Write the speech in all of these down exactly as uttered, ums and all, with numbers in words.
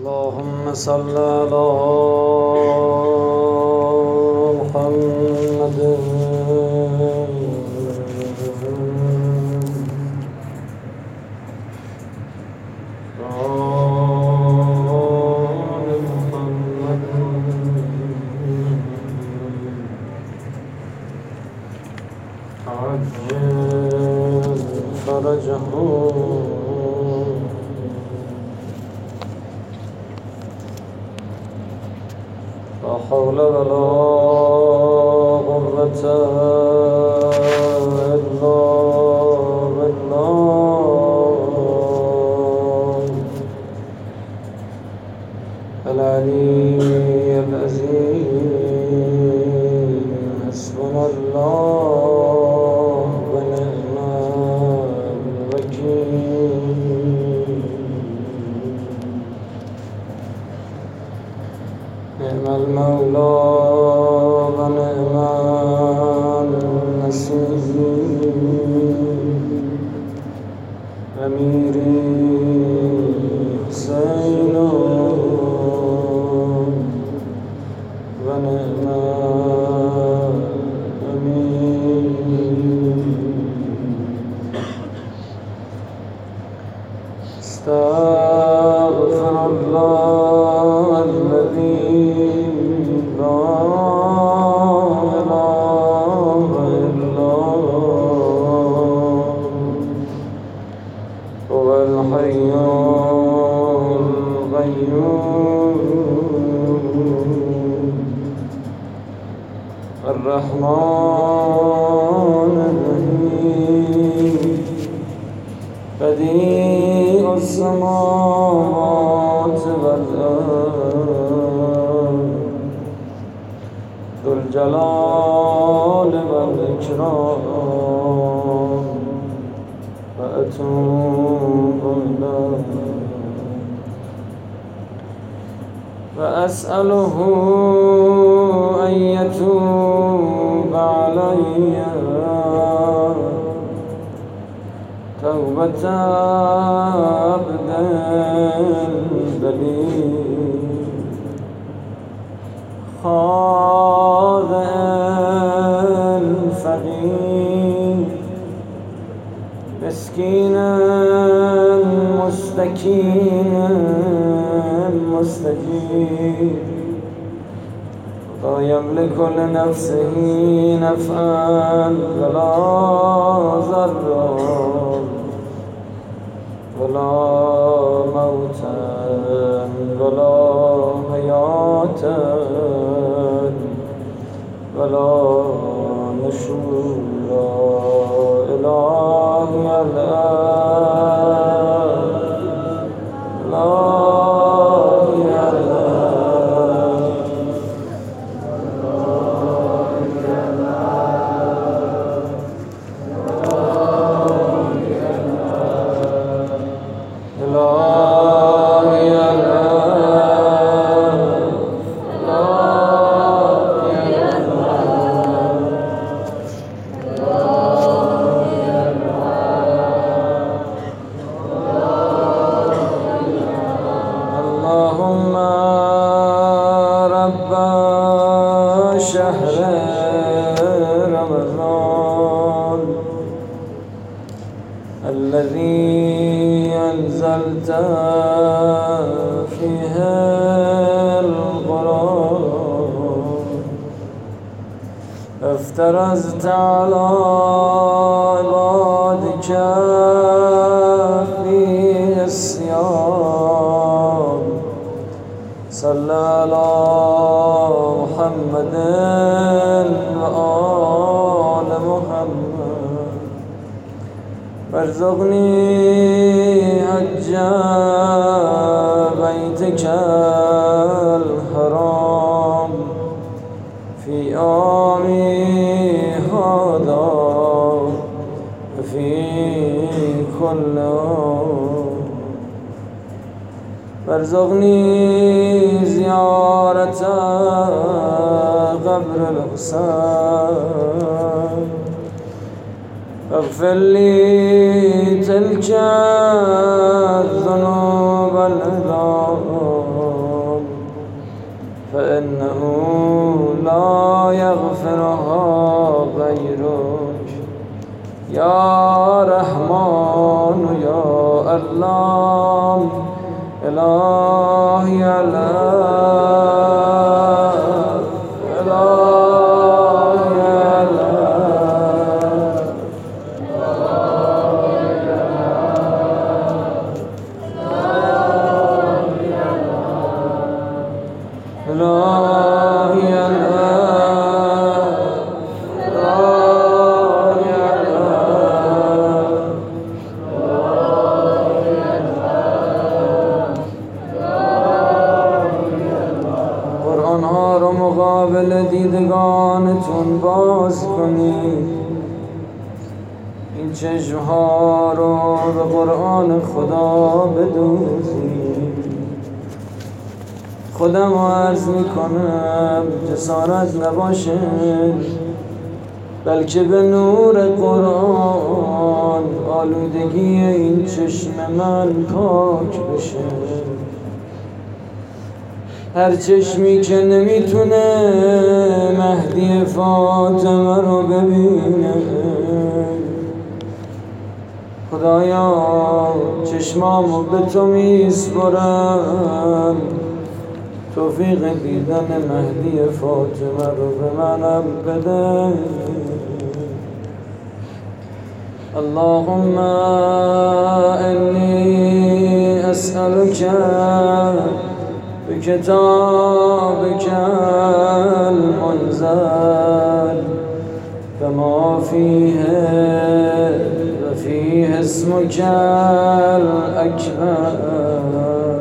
اللهم صل على محمد وآل محمد عجل فرجه لا حول ولا قوة إلا بالله العلي العظيم. حسبنا الله ونعم الوكيل. نعم المولى ونعم النصير. أميري حسين ونعم أمير. استغفر الله الذي لا إله إلا هو الحي القيوم الرحمن الرحيم بديع السماوات والأرض ذو الجلال والإكرام وأتوب إليه وأسأله أن يتوب علي توبة عبد ذليل خاضع فقير مسكينا مستكينا مستجير لا يملك لنفسه نفعا ولا ضرا ولا موتا ولا حياة ولا نشورا. إلهي الآن إلهي الآن إلهي اللهم رب شهر رمضان الذي أنزلت فيه القرآن افترضت على عبادك فيه الصيام صلى على محمد وآل محمد وارزقني حج بيتك الحرام في عامي هذا وفي كل عام وارزقني زيارة قبر الحسين اغفر لي تلك الذنوب العظام فإنه لا يغفرها غيرك يا رحمن يا الله إلهي مقابل دیدگانتون باز کنید، این چشمها رو به قرآن خدا بدوزید. خودم عرض میکنم جسارت نباشه، بلکه به نور قرآن آلودگی این چشم من پاک بشه. هر چشمی که نمیتونه مهدی فاطمه رو ببینه، خدایا چشمامو به تو میسپرم، توفیق دیدن مهدی فاطمه رو به منم بده. اللهم انی اسألك بكتابك المنزل فما فيه وفيه اسمك الأكبر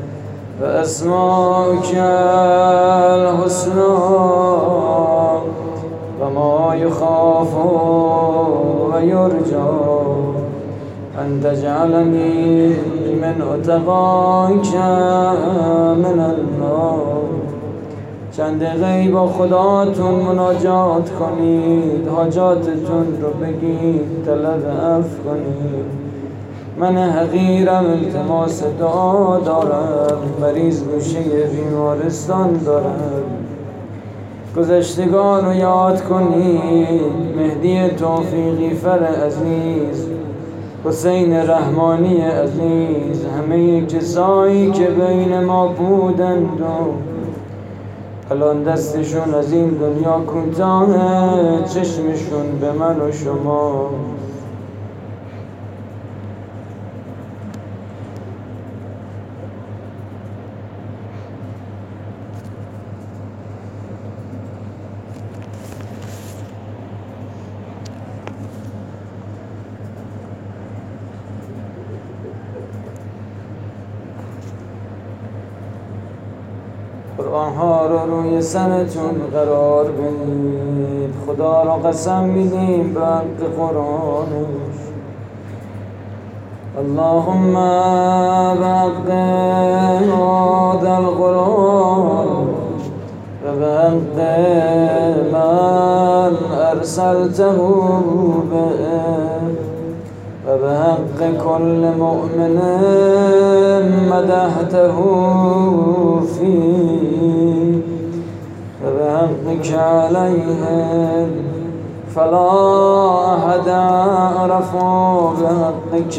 وأسماؤك الحسنى وما يخاف ويرجى أن تجعلني من اتقاك من النار. چند دقیقه با خداتون مناجات کنید، حاجاتتون رو بگید، طلب عفو کنید. من حقیرم التماس دعا دارم، مریض گوشه بیمارستان دارم. گذشتگان رو یاد کنید، مهدی توفیقی فر عزیز، حسین رحمانی عزیز، همه کسایی که بین ما بودند و الان دستشون از این دنیا کوتاهه، چشمشون به من و شما. قرآن ها رو روی سرتون قرار بدید. خدا رو قسم میدیم به حق قرآنش. اللهم به حق هذا القرآن و به حق من ارسلته به و به حق کل مؤمن مدحته فيه و به حقك علیهم فلا احد اعرف بحقك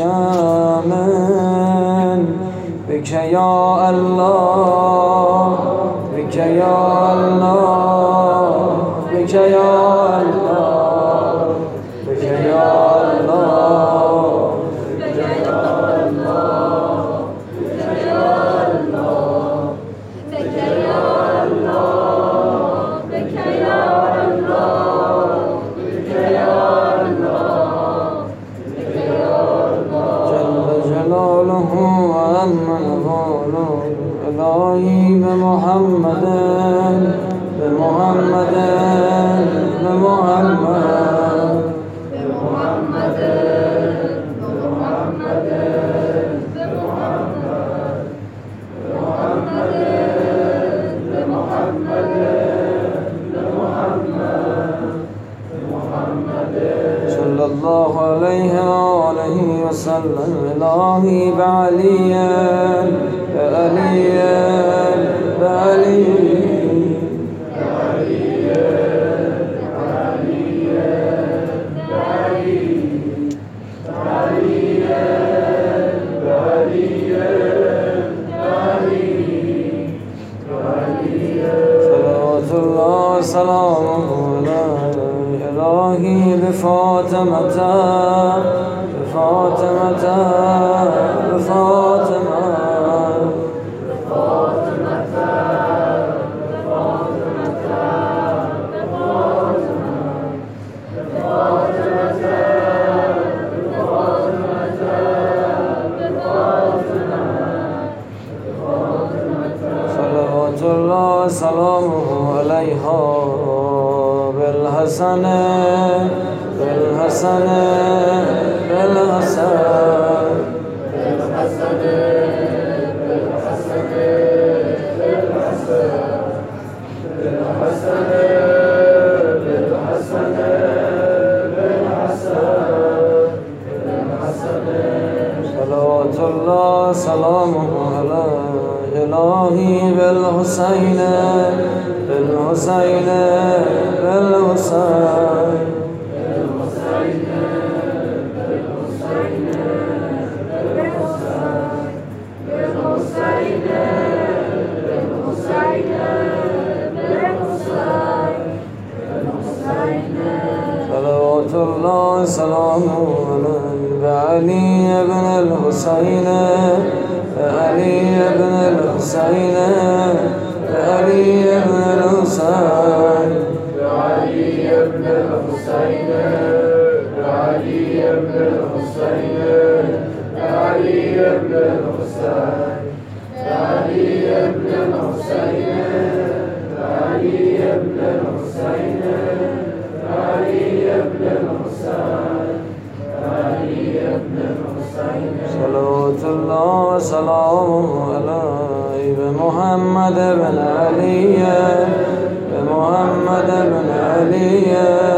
من بك یا الله بك یا الله بك یا الله بك یا الله. إلهي بمحمد بمحمد بمحمد بمحمد بمحمد بمحمد بمحمد بمحمد صلى الله عليه وآله وسلم. إلهي بعليا بعليا بعليا سلامه عليه إلهي بفاطمة بفاطمة بفاطمة صلوات الله سلامه عليها بالحسن بالحسن بالحسن بالحسن بالحسن بالحسن بالحسن بالحسن صلوات الله سلامه عليه إلهي بالحسين بالحسين بالحسين صلوات الله سلامه عليه بعلي بن الحسين علي بن الحسين علي بن الحسين علي بن الحسين علي بن الحسين علي بن الحسين علي بن الحسين علي بن الحسين علي بن الحسين علي بن الحسين صلوات الله وسلامه عليه بمحمد بن علي بمحمد بن علي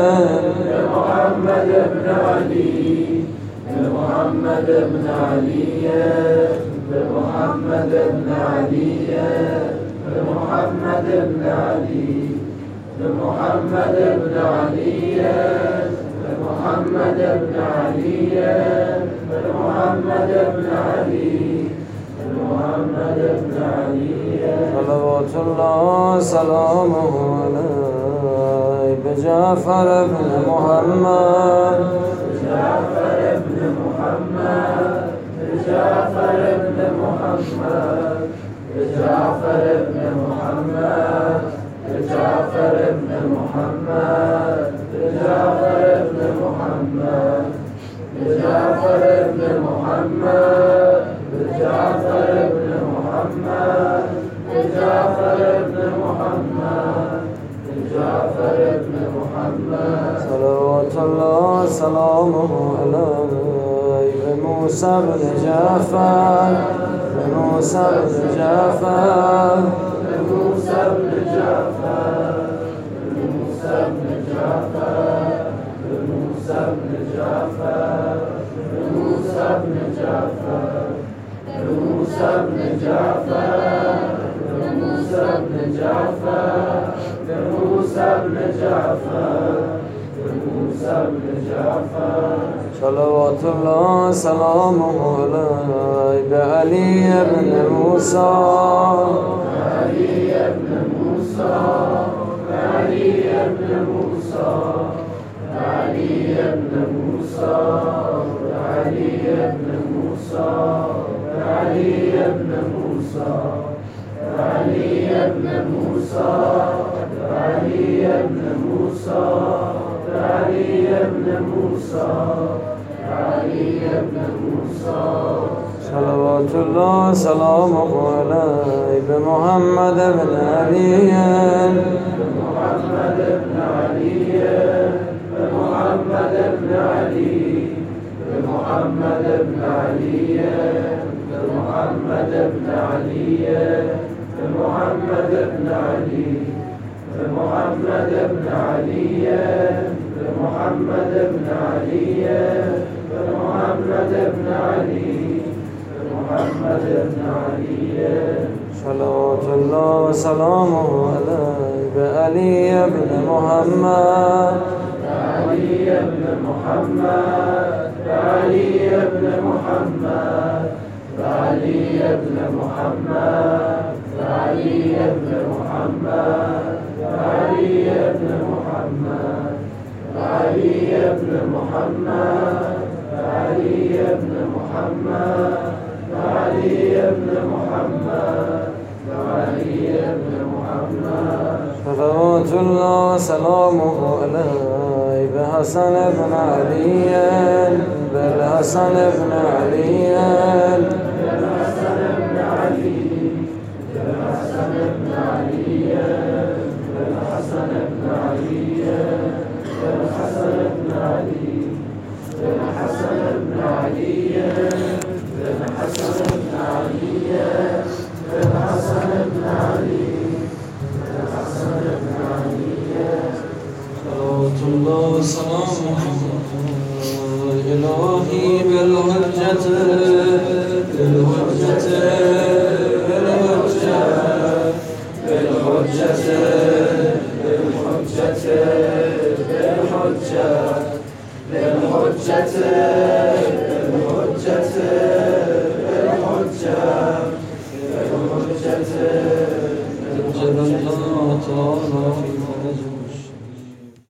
بمحمد بن علي بمحمد بن علي بمحمد بن علي بمحمد بن علي بمحمد بن علي بمحمد بن علي بمحمد بن علي بمحمد بن علي صلوات الله سلامه عليه بجعفر بن محمد بجعفر بن محمد بجعفر بن محمد بجعفر بن محمد بجعفر بن محمد بجعفر بن محمد بجعفر بن محمد بجعفر بن محمد بجعفر بن محمد بجعفر بن محمد صلوات الله سلامه عليه بموسى بن جعفر بموسى بن جعفر بموسى بن جعفر بموسى بن جعفر بموسى بن جعفر بموسى بن جعفر بموسى بن جعفر بموسى بن جعفر بموسى بن جعفر بموسى بن جعفر صلوات الله سلامه عليه بعلي بن موسى علي بن موسى علي بن موسى علي بن موسى علي بن موسى علي بن موسى علي بن موسى علي بن موسى علي بن موسى علي بن موسى صلوات الله سلامه عليه بمحمد بن علي بمحمد بن علي بمحمد بن علي بمحمد بن علي بمحمد بن علي بمحمد بن علي بمحمد بن علي بمحمد بن علي بمحمد بن علي بمحمد بن علي صلوات الله وسلامه عليه بعلي بن محمد علي بن محمد علي بن محمد علي بن محمد علي بن محمد علي علي بن محمد علي بن محمد علي بن محمد علي بن محمد علي بن محمد صلوات الله وسلامه عليه بحسن بن علي بالحسن بن علي بالحسن بن علي بالحسن بن علي بالحسن بن علي بالحسن بن علي بالحسن بن علي بالحسن بن علي بالحسن بن علي بالحسن بن علي صلوات الله وسلامه إلهي بالحجة بالحجة بالحجة بالحجة بالحجة بالحجة بالحجة